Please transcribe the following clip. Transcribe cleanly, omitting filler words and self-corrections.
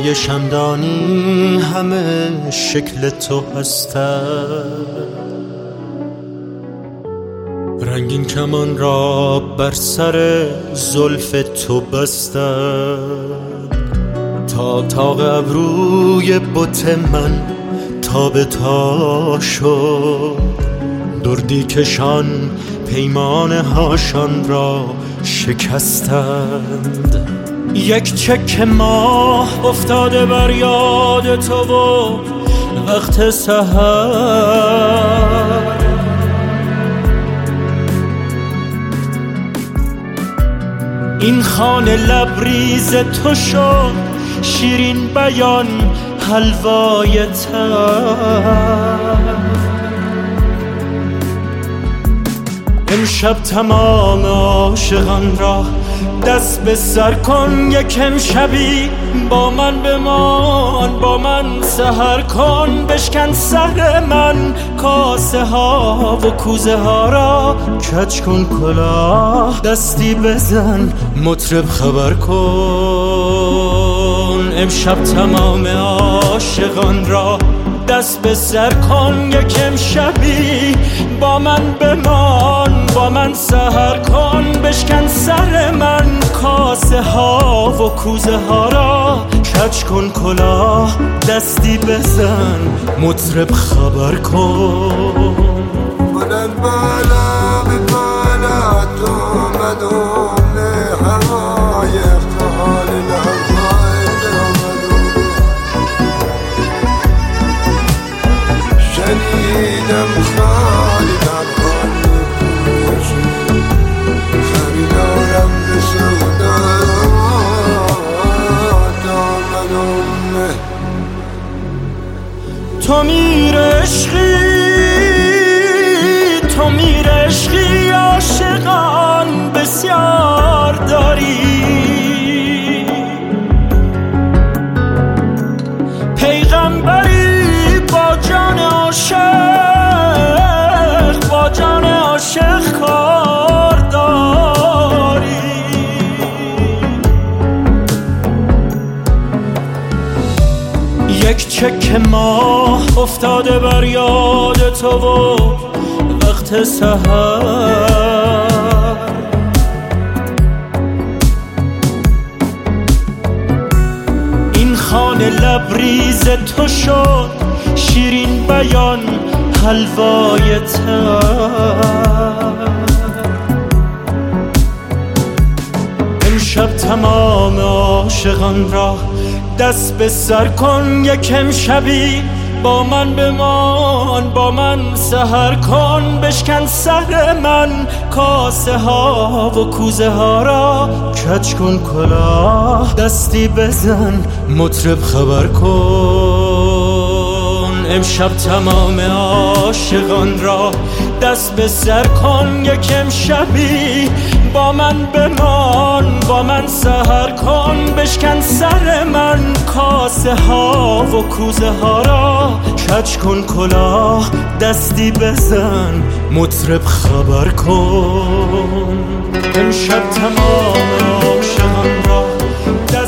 روی شمدانی همه شکل تو هستند، رنگین کمان را بر سر زلف تو بستند، تا ابروی بت من تا به تا شد، دردی کشان پیمانه هاشان را شکستند. یک چک ماه افتاده بر یاد تو و وقت سحر، این خانه لبریز تو شد شیرین بیان حلوای تر. امشب تمام عاشقان را دست به سر کن، یک امشبی با من بمان، با من سحر کن. بشکن سر من کاسه ها و کوزه ها را، کج کن کلاه دستی بزن مطرب خبر کن. امشب تمام عاشقان را دست به سر کن، یک امشبی با من بمان، با من سحر کن. بشکن سر من کاسه ها و کوزه ها را، کج کن کلاه دستی بزن مطرب خبر کن. بلند بالا به بالا تو مدوم هوای اختحال لحظای درامدون، شنیدم خالی در خالی پوشی، خریدارم به سودا دامدون. تو میر عشقی عاشقان بسیار داری، پیغمبری با جان عاشق، با جان عاشق کار داری. یک چک ماه افتاده بر یاد تو و وقت سحر، این خانه لبریز تو شد شیرین بیان حلوای تر. امشب تمام عاشقان را دست به سر کن، یک امشبی با من بمان، با من سحر کن. بشکن سر من کاسه ها و کوزه ها را، کج کن کلاه دستی بزن مطرب خبر کن. امشب تمام عاشقان را دست به سر کن، یک امشبی با من بمان، با من سحر کن. بشکن سر من کاسه ها و کوزه ها را، کج کن کلاه دستی بزن مطرب خبر کن. امشب تمام عاشقان را